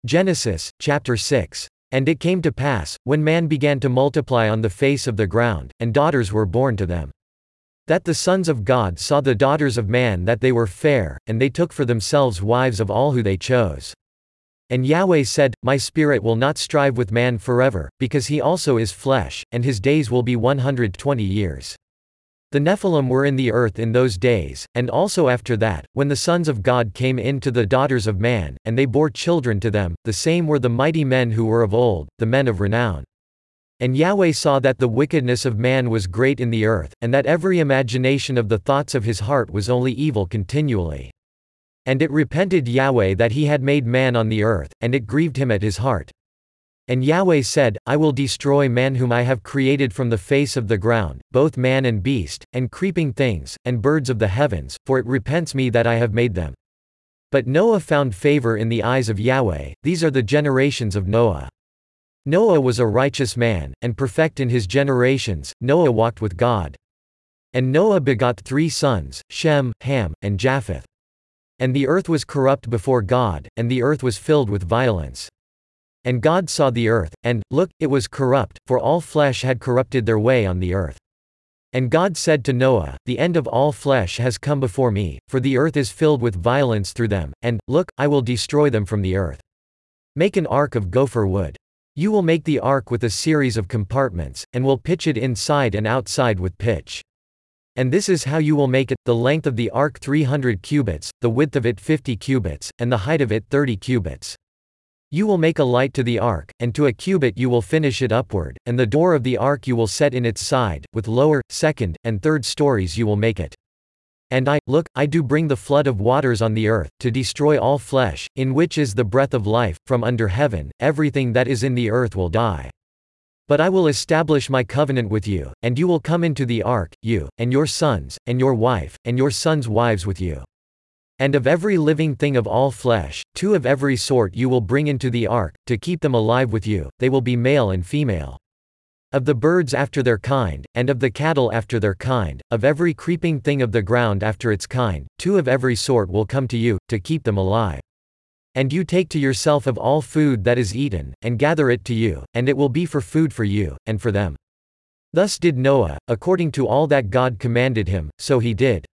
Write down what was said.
Genesis, chapter 6. And it came to pass, when man began to multiply on the face of the ground, and daughters were born to them, that the sons of God saw the daughters of man that they were fair, and they took for themselves wives of all who they chose. And Yahweh said, My spirit will not strive with man forever, because he also is flesh, and his days will be 120 years. The Nephilim were in the earth in those days, and also after that, when the sons of God came in to the daughters of man, and they bore children to them, the same were the mighty men who were of old, the men of renown. And Yahweh saw that the wickedness of man was great in the earth, and that every imagination of the thoughts of his heart was only evil continually. And it repented Yahweh that he had made man on the earth, and it grieved him at his heart. And Yahweh said, I will destroy man whom I have created from the face of the ground, both man and beast, and creeping things, and birds of the heavens, for it repents me that I have made them. But Noah found favor in the eyes of Yahweh. These are the generations of Noah. Noah was a righteous man, and perfect in his generations. Noah walked with God. And Noah begot 3 sons, Shem, Ham, and Japheth. And the earth was corrupt before God, and the earth was filled with violence. And God saw the earth, and, look, it was corrupt, for all flesh had corrupted their way on the earth. And God said to Noah, The end of all flesh has come before me, for the earth is filled with violence through them, and, look, I will destroy them from the earth. Make an ark of gopher wood. You will make the ark with a series of compartments, and will pitch it inside and outside with pitch. And this is how you will make it: the length of the ark 300 cubits, the width of it 50 cubits, and the height of it 30 cubits. You will make a light to the ark, and to a cubit you will finish it upward, and the door of the ark you will set in its side, with lower, second, and third stories you will make it. And look, I do bring the flood of waters on the earth, to destroy all flesh, in which is the breath of life, from under heaven, everything that is in the earth will die. But I will establish my covenant with you, and you will come into the ark, you, and your sons, and your wife, and your sons' wives with you. And of every living thing of all flesh, 2 of every sort you will bring into the ark, to keep them alive with you, they will be male and female. Of the birds after their kind, and of the cattle after their kind, of every creeping thing of the ground after its kind, 2 of every sort will come to you, to keep them alive. And you take to yourself of all food that is eaten, and gather it to you, and it will be for food for you, and for them. Thus did Noah, according to all that God commanded him, so he did.